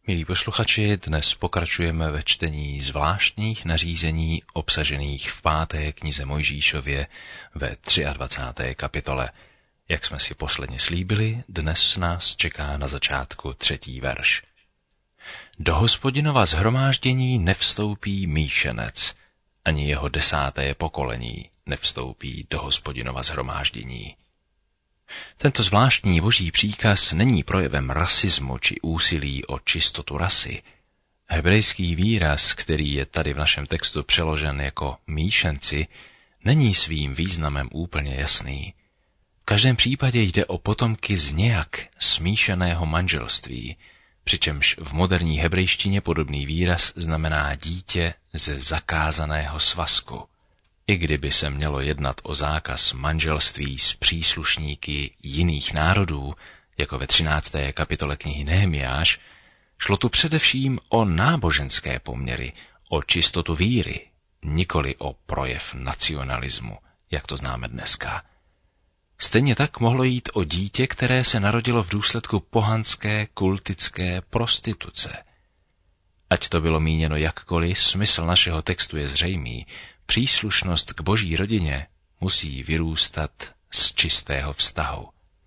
Milí posluchači, dnes pokračujeme ve čtení zvláštních nařízení obsažených v 5. knize Mojžíšově ve 23. kapitole. Jak jsme si posledně slíbili, dnes nás čeká na začátku 3. verš. Do Hospodinova shromáždění nevstoupí míšenec, ani jeho 10. pokolení nevstoupí do Hospodinova shromáždění. Tento zvláštní boží příkaz není projevem rasismu či úsilí o čistotu rasy. Hebrejský výraz, který je tady v našem textu přeložen jako míšenci, není svým významem úplně jasný. V každém případě jde o potomky z nějak smíšeného manželství, přičemž v moderní hebrejštině podobný výraz znamená dítě ze zakázaného svazku. I kdyby se mělo jednat o zákaz manželství s příslušníky jiných národů, jako ve 13. kapitole knihy Nehemiáš, šlo tu především o náboženské poměry, o čistotu víry, nikoli o projev nacionalismu, jak to známe dneska. Stejně tak mohlo jít o dítě, které se narodilo v důsledku pohanské, kultické prostituce. Ať to bylo míněno jakkoliv, smysl našeho textu je zřejmý. Příslušnost k boží rodině musí vyrůstat z čistého vztahu.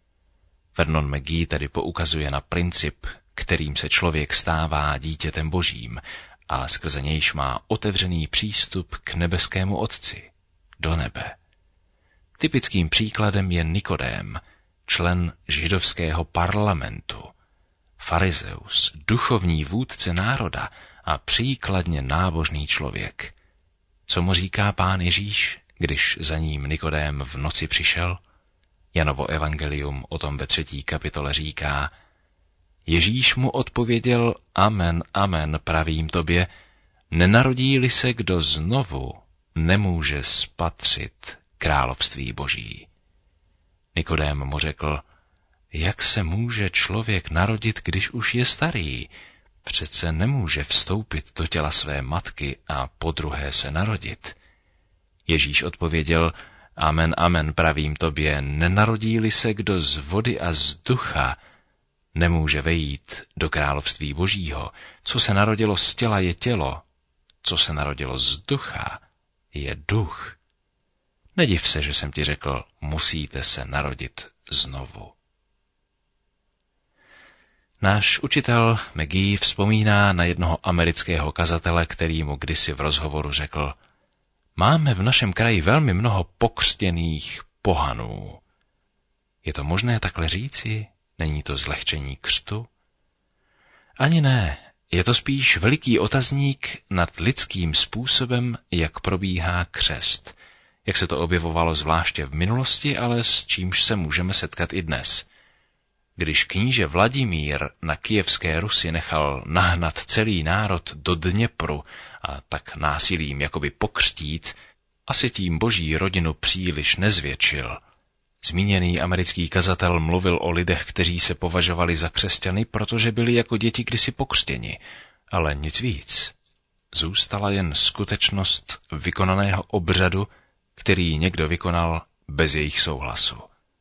Vernon McGee tady poukazuje na princip, kterým se člověk stává dítětem božím a skrze nějž má otevřený přístup k nebeskému Otci, do nebe. Typickým příkladem je Nikodém, člen židovského parlamentu, farizeus, duchovní vůdce národa a příkladně nábožný člověk. Co mu říká Pán Ježíš, když za ním Nikodém v noci přišel? Janovo evangelium o tom ve 3. kapitole říká: Ježíš mu odpověděl: Amen, amen, pravím tobě, nenarodí-li se kdo znovu, nemůže spatřit království boží. Nikodém mu řekl: Jak se může člověk narodit, když už je starý? Přece nemůže vstoupit do těla své matky a podruhé se narodit. Ježíš odpověděl: Amen, amen, pravím tobě, nenarodí-li se kdo z vody a z ducha, nemůže vejít do království božího. Co se narodilo z těla, je tělo, co se narodilo z ducha, je duch. Nediv se, že jsem ti řekl, musíte se narodit znovu. Náš učitel McGee vzpomíná na jednoho amerického kazatele, který mu kdysi v rozhovoru řekl: Máme v našem kraji velmi mnoho pokřtěných pohanů. Je to možné takhle říci? Není to zlehčení křtu? Ani ne, je to spíš veliký otazník nad lidským způsobem, jak probíhá křest, jak se to objevovalo zvláště v minulosti, ale s čímž se můžeme setkat i dnes. Když kníže Vladimír na Kyjevské Rusi nechal nahnat celý národ do Dněpru a tak násilím jakoby pokřtít, asi tím boží rodinu příliš nezvětšil. Zmíněný americký kazatel mluvil o lidech, kteří se považovali za křesťany, protože byli jako děti kdysi pokřtěni, ale nic víc. Zůstala jen skutečnost vykonaného obřadu, který někdo vykonal bez jejich souhlasu.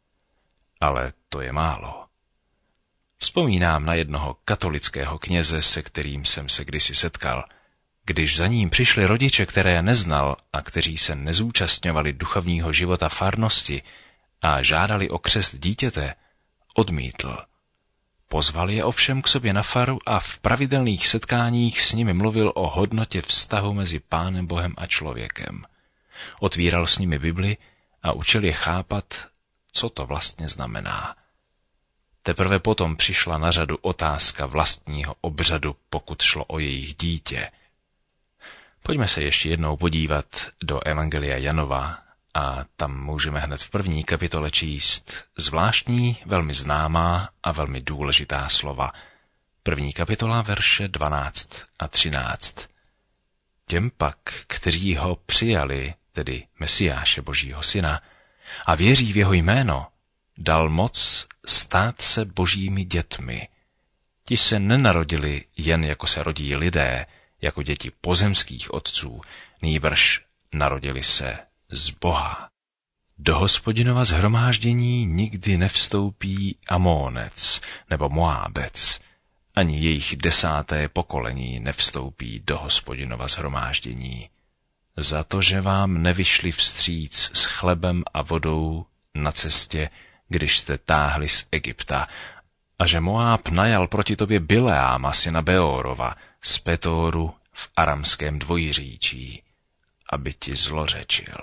Ale to je málo. Vzpomínám na jednoho katolického kněze, se kterým jsem se kdysi setkal. Když za ním přišli rodiče, které neznal a kteří se nezúčastňovali duchovního života farnosti a žádali o křest dítěte, odmítl. Pozval je ovšem k sobě na faru a v pravidelných setkáních s nimi mluvil o hodnotě vztahu mezi Pánem Bohem a člověkem. Otvíral s nimi Bibli a učil je chápat, co to vlastně znamená. Teprve potom přišla na řadu otázka vlastního obřadu, pokud šlo o jejich dítě. Pojďme se ještě jednou podívat do Evangelia Janova a tam můžeme hned v 1. kapitole číst zvláštní, velmi známá a velmi důležitá slova. 1. kapitola, verše 12 a 13. Těm pak, kteří ho přijali, tedy Mesiáše Božího syna, a věří v jeho jméno, dal moc stát se božími dětmi. Ti se nenarodili jen jako se rodí lidé, jako děti pozemských otců, nýbrž narodili se z Boha. Do Hospodinova shromáždění nikdy nevstoupí Amónec nebo Moábec, ani jejich 10. pokolení nevstoupí do Hospodinova shromáždění. Za to, že vám nevyšli vstříc s chlebem a vodou na cestě, když jste táhli z Egypta, a že Moáb najal proti tobě Bileáma, syna Beorova, z Petoru v aramském dvojříčí, aby ti zlořečil.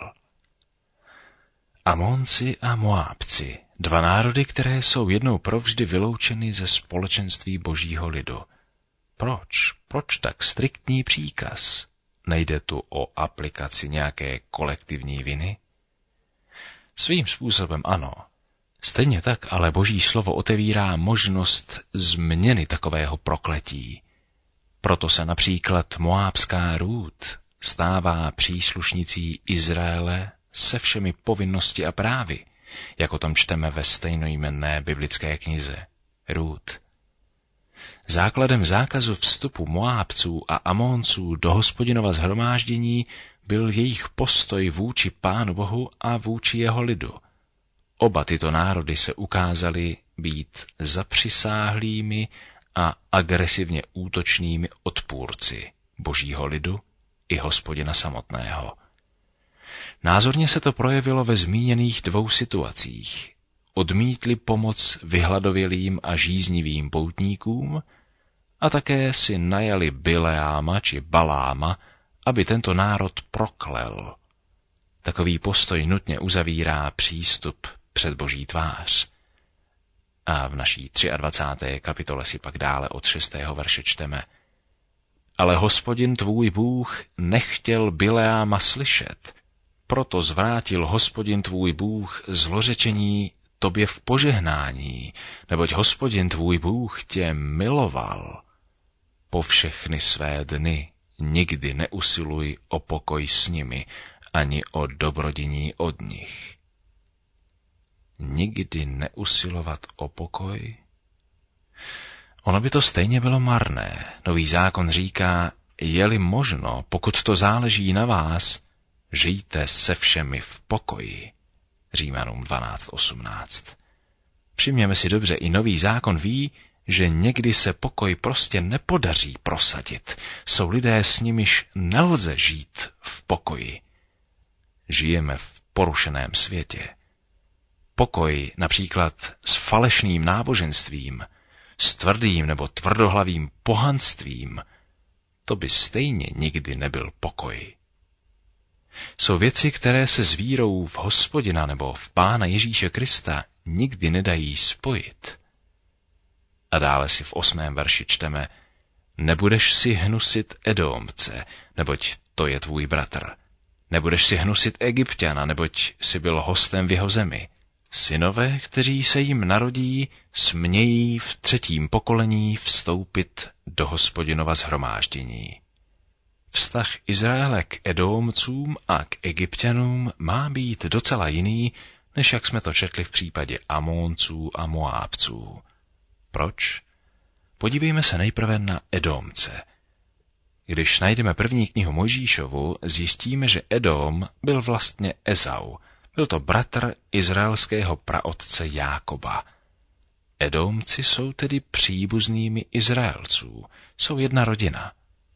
Amonci a Moábci, 2 národy, které jsou jednou provždy vyloučeny ze společenství božího lidu. Proč? Proč tak striktní příkaz? Nejde tu o aplikaci nějaké kolektivní viny? Svým způsobem ano. Stejně tak ale boží slovo otevírá možnost změny takového prokletí. Proto se například moábská Rút stává příslušnicí Izraele se všemi povinnosti a právy, jak o tom čteme ve stejnojmenné biblické knize Rút. Základem zákazu vstupu Moábců a Amonců do Hospodinova shromáždění byl jejich postoj vůči Pánu Bohu a vůči jeho lidu. Oba tyto národy se ukázaly být zapřisáhlými a agresivně útočnými odpůrci božího lidu i Hospodina samotného. Názorně se to projevilo ve zmíněných 2 situacích. Odmítli pomoc vyhladovělým a žíznivým poutníkům a také si najali Bileáma či Baláma, aby tento národ proklel. Takový postoj nutně uzavírá přístup před boží tvář. A v naší 23. kapitole si pak dále od 6. verše čteme: Ale Hospodin tvůj Bůh nechtěl Bileáma slyšet, proto zvrátil Hospodin tvůj Bůh zlořečení tobě v požehnání, neboť Hospodin tvůj Bůh tě miloval. Po všechny své dny nikdy neusiluj o pokoj s nimi, ani o dobrodiní od nich. Nikdy neusilovat o pokoj? Ono by to stejně bylo marné. Nový zákon říká, je-li možno, pokud to záleží na vás, žijte se všemi v pokoji. Římanům 12:18. Všimněme si dobře, i nový zákon ví, že někdy se pokoj prostě nepodaří prosadit. Jsou lidé, s nimiž nelze žít v pokoji. Žijeme v porušeném světě. Pokoj například s falešným náboženstvím, s tvrdým nebo tvrdohlavým pohanstvím, to by stejně nikdy nebyl pokoj. Jsou věci, které se s vírou v Hospodina nebo v Pána Ježíše Krista nikdy nedají spojit. A dále si v 8. verši čteme: Nebudeš si hnusit Edomce, neboť to je tvůj bratr. Nebudeš si hnusit Egypťana, neboť si byl hostem v jeho zemi. Synové, kteří se jim narodí, smějí v 3. pokolení vstoupit do Hospodinova shromáždění. Vztah Izraele k Edomcům a k Egypťanům má být docela jiný, než jak jsme to četli v případě Amonců a Moábců. Proč? Podívejme se nejprve na Edomce. Když najdeme 1. knihu Mojžíšovu, zjistíme, že Edom byl vlastně Ezau. Byl to bratr izraelského praotce Jákoba. Edomci jsou tedy příbuznými Izraelců, jsou jedna rodina.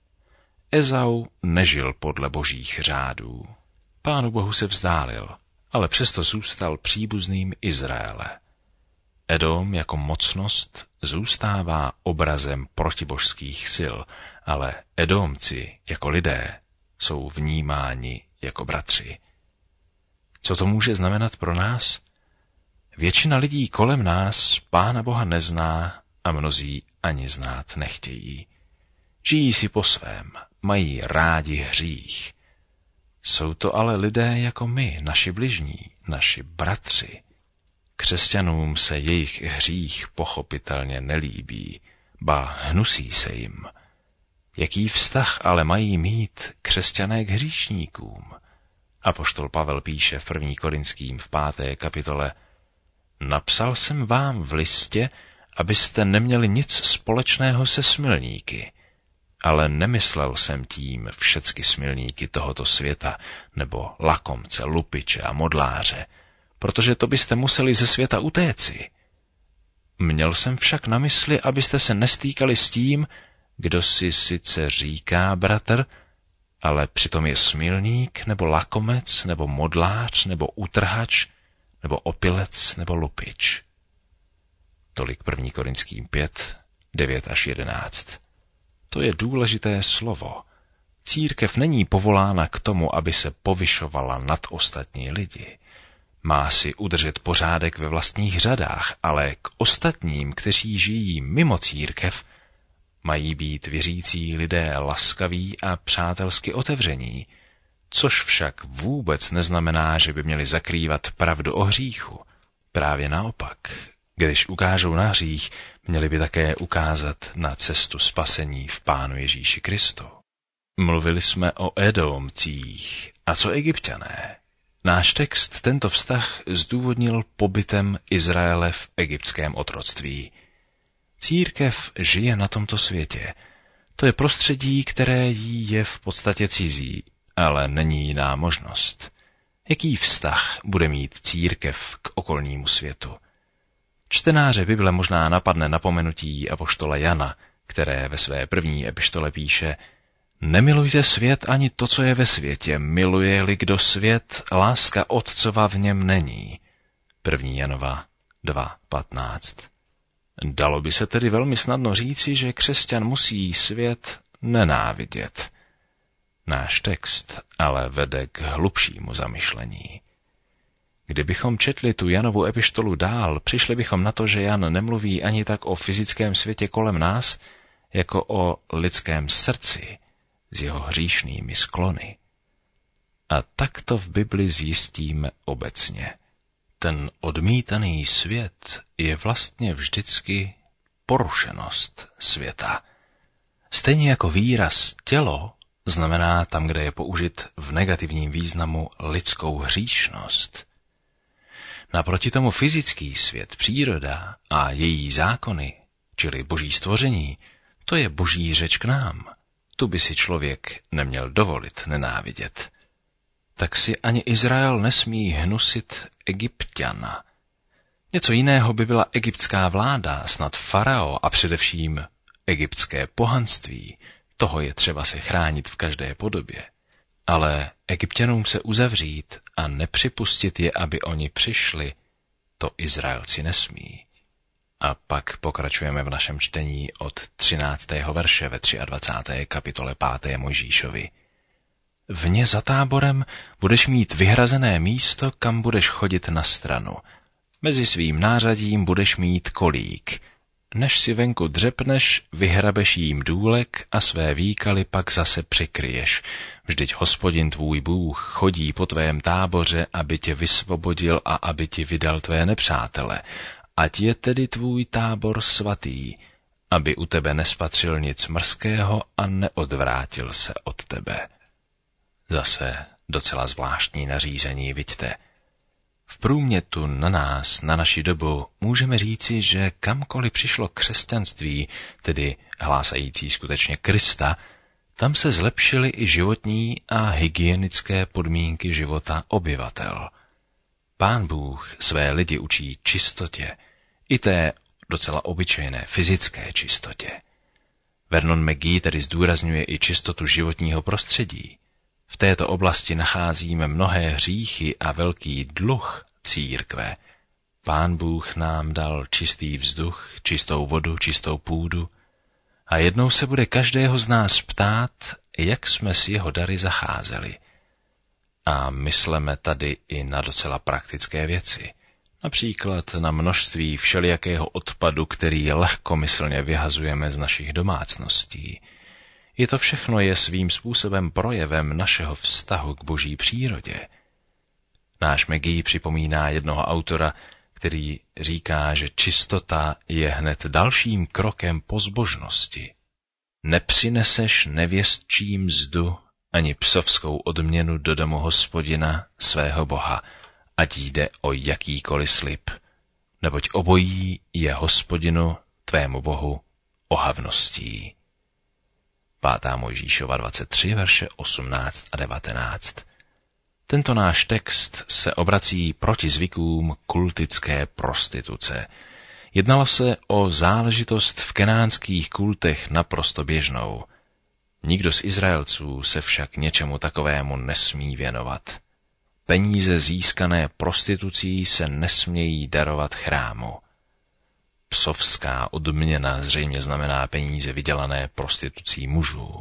Ezau nežil podle božích řádů. Pánu Bohu se vzdálil, ale přesto zůstal příbuzným Izraele. Edom jako mocnost zůstává obrazem protibožských sil, ale Edomci jako lidé jsou vnímáni jako bratři. Co to může znamenat pro nás? Většina lidí kolem nás Pána Boha nezná a mnozí ani znát nechtějí. Žijí si po svém, mají rádi hřích. Jsou to ale lidé jako my, naši bližní, naši bratři. Křesťanům se jejich hřích pochopitelně nelíbí, ba hnusí se jim. Jaký vztah ale mají mít křesťané k hříšníkům? Apoštol Pavel píše v 1. Korinským v 5. kapitole: Napsal jsem vám v listě, abyste neměli nic společného se smilníky, ale nemyslel jsem tím všecky smilníky tohoto světa, nebo lakomce, lupiče a modláře, protože to byste museli ze světa utéci. Měl jsem však na mysli, abyste se nestýkali s tím, kdo si sice říká bratr, ale přitom je smilník, nebo lakomec, nebo modlář, nebo utrhač, nebo opilec, nebo lupič. Tolik 1. Korinským 5, 9 až 11. To je důležité slovo. Církev není povolána k tomu, aby se povyšovala nad ostatní lidi. Má si udržet pořádek ve vlastních řadách, ale k ostatním, kteří žijí mimo církev, mají být věřící lidé laskaví a přátelsky otevření, což však vůbec neznamená, že by měli zakrývat pravdu o hříchu. Právě naopak, když ukážou na hřích, měli by také ukázat na cestu spasení v Pánu Ježíši Kristu. Mluvili jsme o Edomcích. A co Egypťané? Náš text tento vztah zdůvodnil pobytem Izraele v egyptském otroctví. Církev žije na tomto světě. To je prostředí, které jí je v podstatě cizí, ale není jiná možnost. Jaký vztah bude mít církev k okolnímu světu? Čtenáře Bible možná napadne napomenutí apoštola Jana, které ve své první epištole píše: Nemilujte svět ani to, co je ve světě. Miluje-li kdo svět, láska Otcova v něm není. 1. Janova 2.15. Dalo by se tedy velmi snadno říci, že křesťan musí svět nenávidět. Náš text ale vede k hlubšímu zamyšlení. Kdybychom četli tu Janovu epištolu dál, přišli bychom na to, že Jan nemluví ani tak o fyzickém světě kolem nás, jako o lidském srdci s jeho hříšnými sklony. A tak to v Bibli zjistíme obecně. Ten odmítaný svět je vlastně vždycky porušenost světa. Stejně jako výraz tělo znamená tam, kde je použit v negativním významu lidskou hříšnost. Naproti tomu fyzický svět, příroda a její zákony, čili boží stvoření, to je boží řeč k nám. Tu by si člověk neměl dovolit nenávidět. Tak si ani Izrael nesmí hnusit Egypťana. Něco jiného by byla egyptská vláda, snad farao a především egyptské pohanství. Toho je třeba se chránit v každé podobě. Ale Egypťanům se uzavřít a nepřipustit je, aby oni přišli, to Izraelci nesmí. A pak pokračujeme v našem čtení od 13. verše ve 23. kapitole 5. Mojžíšovi. Vně za táborem budeš mít vyhrazené místo, kam budeš chodit na stranu. Mezi svým nářadím budeš mít kolík. Než si venku dřepneš, vyhrabeš jím důlek a své výkaly pak zase přikryješ. Vždyť Hospodin tvůj Bůh chodí po tvém táboře, aby tě vysvobodil a aby ti vydal tvé nepřátele. Ať je tedy tvůj tábor svatý, aby u tebe nespatřil nic mrzkého a neodvrátil se od tebe. Zase docela zvláštní nařízení, viďte. V průmětu na nás, na naši dobu, můžeme říci, že kamkoliv přišlo křesťanství, tedy hlásající skutečně Krista, tam se zlepšily i životní a hygienické podmínky života obyvatel. Pán Bůh své lidi učí čistotě, i té docela obyčejné fyzické čistotě. Vernon McGee tedy zdůrazňuje i čistotu životního prostředí. V této oblasti nacházíme mnohé hříchy a velký dluh církve. Pán Bůh nám dal čistý vzduch, čistou vodu, čistou půdu a jednou se bude každého z nás ptát, jak jsme s jeho dary zacházeli. A mysleme tady i na docela praktické věci. Například na množství všelijakého odpadu, který lehkomyslně vyhazujeme z našich domácností. I to všechno je svým způsobem projevem našeho vztahu k boží přírodě. Náš McGee připomíná jednoho autora, který říká, že čistota je hned dalším krokem po zbožnosti. Nepřineseš nevěstčí mzdu ani psovskou odměnu do domu Hospodina, svého Boha, ať jde o jakýkoliv slib, neboť obojí je Hospodinu, tvému Bohu, ohavností. 5. Mojžíšova 23, verše 18 a 19. Tento náš text se obrací proti zvykům kultické prostituce. Jednalo se o záležitost v kenánských kultech naprosto běžnou. Nikdo z Izraelců se však něčemu takovému nesmí věnovat. Peníze získané prostitucí se nesmějí darovat chrámu. Psovská odměna zřejmě znamená peníze vydělané prostitucí mužů.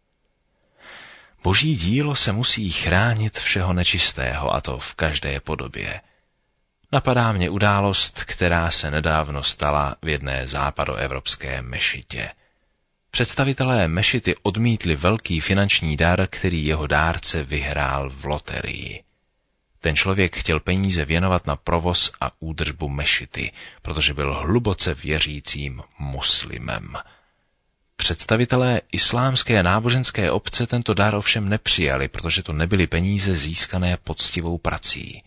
Boží dílo se musí chránit všeho nečistého, a to v každé podobě. Napadá mě událost, která se nedávno stala v jedné západoevropské mešitě. Představitelé mešity odmítli velký finanční dar, který jeho dárce vyhrál v loterii. Ten člověk chtěl peníze věnovat na provoz a údržbu mešity, protože byl hluboce věřícím muslimem. Představitelé islámské náboženské obce tento dar ovšem nepřijali, protože to nebyly peníze získané poctivou prací.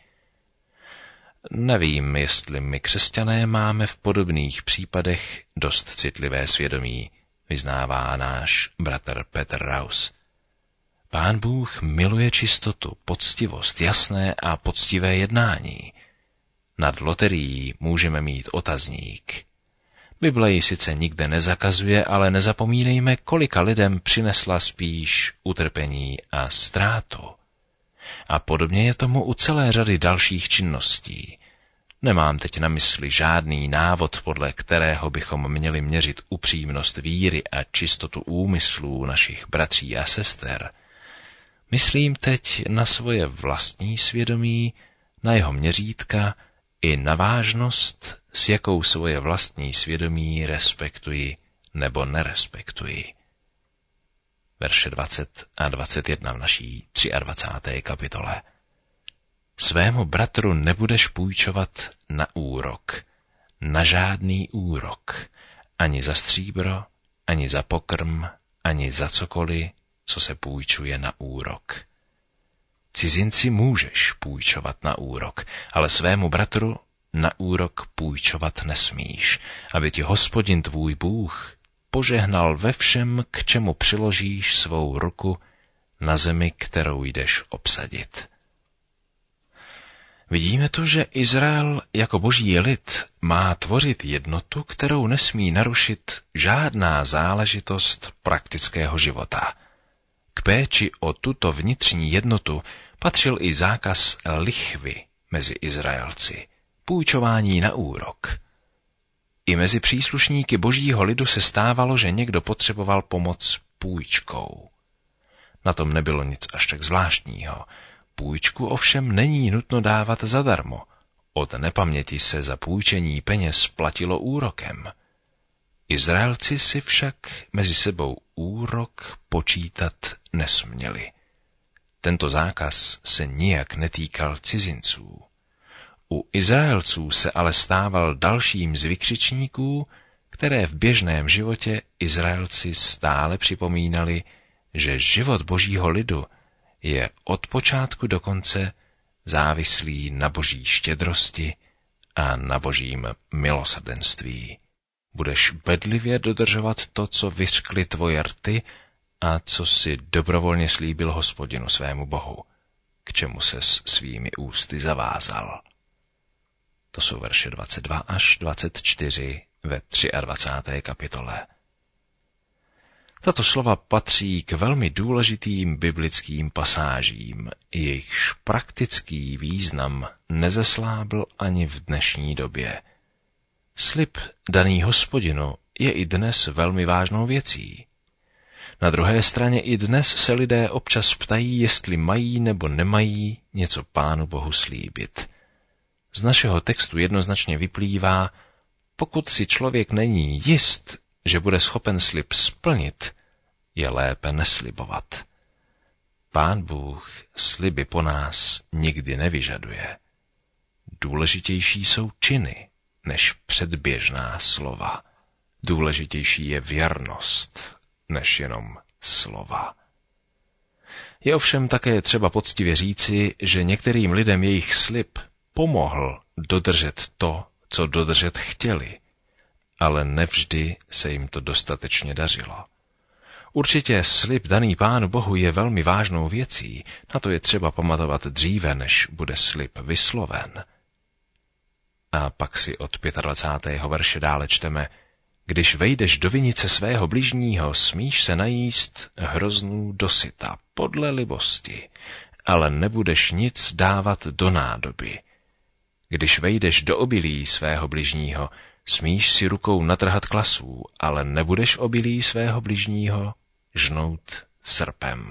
Nevím, jestli my křesťané máme v podobných případech dost citlivé svědomí, vyznává náš bratr Petr Raus. Pán Bůh miluje čistotu, poctivost, jasné a poctivé jednání. Nad loterií můžeme mít otazník. Bible ji sice nikde nezakazuje, ale nezapomínejme, kolika lidem přinesla spíš utrpení a ztrátu. A podobně je tomu u celé řady dalších činností. Nemám teď na mysli žádný návod, podle kterého bychom měli měřit upřímnost víry a čistotu úmyslů našich bratří a sester. Myslím teď na svoje vlastní svědomí, na jeho měřítka i na vážnost, s jakou svoje vlastní svědomí respektuji nebo nerespektuji. Verše 20 a 21 v naší 23. kapitole. Svému bratru nebudeš půjčovat na úrok, na žádný úrok, ani za stříbro, ani za pokrm, ani za cokoliv, co se půjčuje na úrok. Cizinci můžeš půjčovat na úrok, ale svému bratru na úrok půjčovat nesmíš, aby ti Hospodin tvůj Bůh požehnal ve všem, k čemu přiložíš svou ruku na zemi, kterou jdeš obsadit. Vidíme tu, že Izrael jako boží lid má tvořit jednotu, kterou nesmí narušit žádná záležitost praktického života. K péči o tuto vnitřní jednotu patřil i zákaz lichvy mezi Izraelci, půjčování na úrok. I mezi příslušníky božího lidu se stávalo, že někdo potřeboval pomoc půjčkou. Na tom nebylo nic až tak zvláštního. Půjčku ovšem není nutno dávat zadarmo. Od nepaměti se za půjčení peněz platilo úrokem. Izraelci si však mezi sebou úrok počítat nesměli. Tento zákaz se nijak netýkal cizinců. U Izraelců se ale stával dalším z vykřičníků, které v běžném životě Izraelci stále připomínali, že život božího lidu je od počátku do konce závislý na boží štědrosti a na božím milosrdenství. Budeš bedlivě dodržovat to, co vyřkly tvoje rty a co si dobrovolně slíbil Hospodinu svému Bohu, k čemu ses svými ústy zavázal. To jsou verše 22 až 24 ve 23. kapitole. Tato slova patří k velmi důležitým biblickým pasážím, jejichž praktický význam nezeslábl ani v dnešní době. Slib daný Hospodinu je i dnes velmi vážnou věcí. Na druhé straně i dnes se lidé občas ptají, jestli mají nebo nemají něco Pánu Bohu slíbit. Z našeho textu jednoznačně vyplývá, pokud si člověk není jist, že bude schopen slib splnit, je lépe neslibovat. Pán Bůh sliby po nás nikdy nevyžaduje. Důležitější jsou činy než předběžná slova. Důležitější je věrnost než jenom slova. Je ovšem také třeba poctivě říci, že některým lidem jejich slib pomohl dodržet to, co dodržet chtěli, ale nevždy se jim to dostatečně dařilo. Určitě slib daný Pánu Bohu je velmi vážnou věcí, na to je třeba pamatovat dříve, než bude slib vysloven. A pak si od 25. verše dále čteme: Když vejdeš do vinice svého bližního, smíš se najíst hroznů dosyta podle libosti, ale nebudeš nic dávat do nádoby. Když vejdeš do obilí svého bližního, smíš si rukou natrhat klasů, ale nebudeš obilí svého bližního žnout srpem.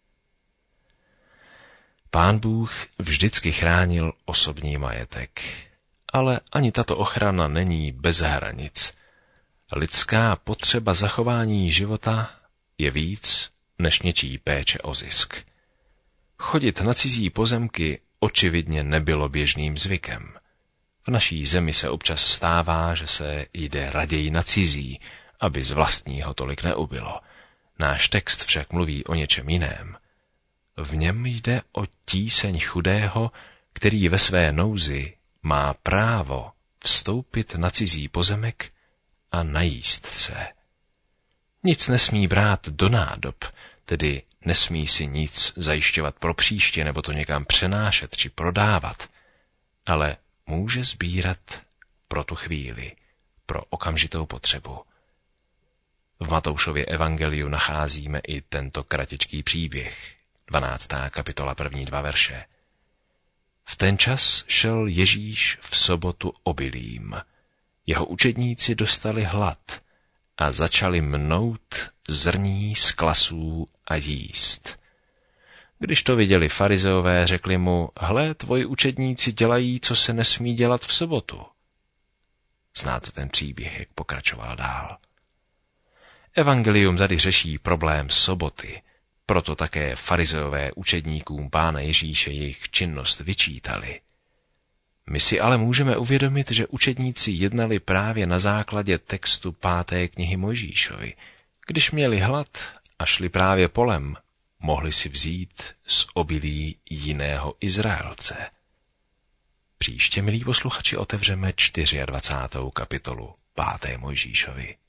Pán Bůh vždycky chránil osobní majetek, ale ani tato ochrana není bez hranic. Lidská potřeba zachování života je víc než něčí péče o zisk. Chodit na cizí pozemky očividně nebylo běžným zvykem. V naší zemi se občas stává, že se jde raději na cizí, aby z vlastního tolik neubylo. Náš text však mluví o něčem jiném. V něm jde o tíseň chudého, který ve své nouzi má právo vstoupit na cizí pozemek a najíst se. Nic nesmí brát do nádob, tedy nesmí si nic zajišťovat pro příště nebo to někam přenášet či prodávat, ale může sbírat pro tu chvíli, pro okamžitou potřebu. V Matoušově evangeliu nacházíme i tento kratičký příběh, 12. kapitola, první 2 verše. V ten čas šel Ježíš v sobotu obilím. Jeho učedníci dostali hlad a začali mnout zrní z klasů a jíst. Když to viděli farizeové, řekli mu: Hle, tvoji učedníci dělají, co se nesmí dělat v sobotu. Znáte ten příběh, jak pokračoval dál. Evangelium tady řeší problém soboty, proto také farizeové učedníkům Pána Ježíše jejich činnost vyčítali. My si ale můžeme uvědomit, že učedníci jednali právě na základě textu 5. knihy Mojžíšovi. Když měli hlad a šli právě polem, mohli si vzít z obilí jiného Izraelce. Příště, milí posluchači, otevřeme 24. kapitolu 5. Mojžíšovi.